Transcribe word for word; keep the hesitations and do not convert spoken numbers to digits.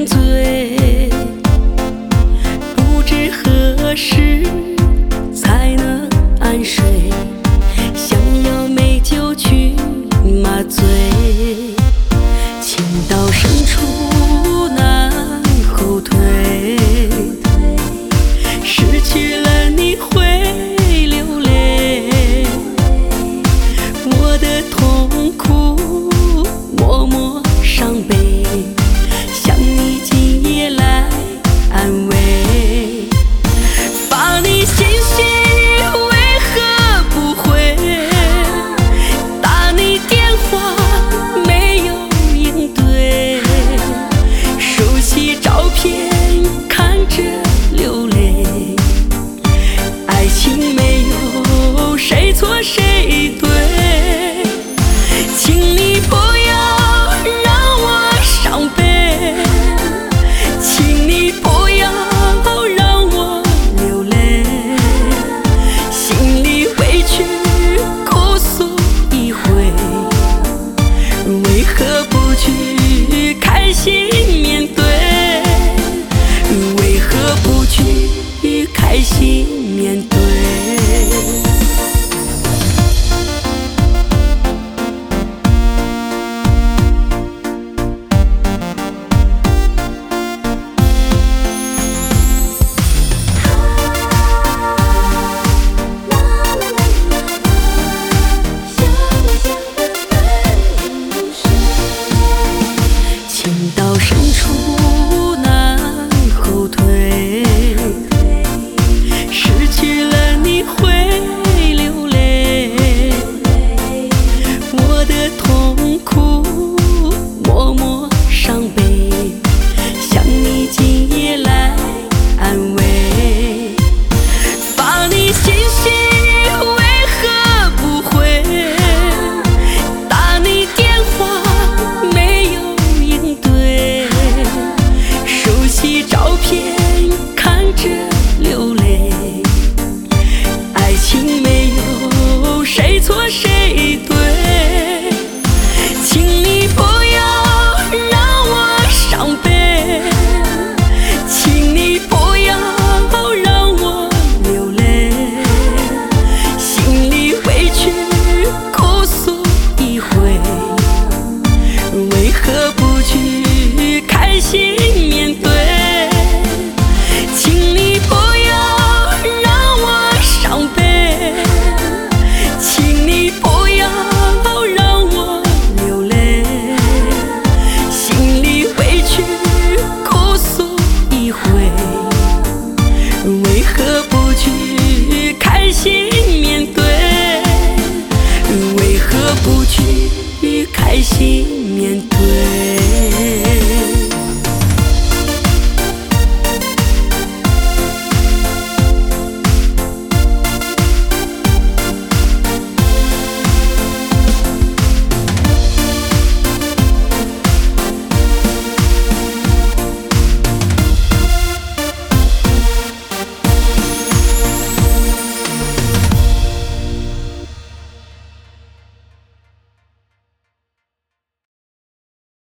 沉醉，不知何时才能安睡，想要美酒去麻醉，情到深处难后退，失去了你会流泪，我的痛苦默默伤悲，想你今夜来安慰，把你心绪为何不回，打你电话没有应对，收起照片看着流泪，爱情没有谁错谁对，请你不要让我伤悲，请你不要让我流泪，心里委屈哭诉一回，为何不去开心面对，为何不去开心面对。情到深处难后退，失去了你会流泪，我的痛苦默默伤悲，想你今夜来安慰，把你心绪为何不回，打你电话没有应对，收起照片看着流泪，爱情没有谁错谁对，请你不要让我伤悲，请你不要让我流泪，心里委屈哭诉一回，为何不去开心面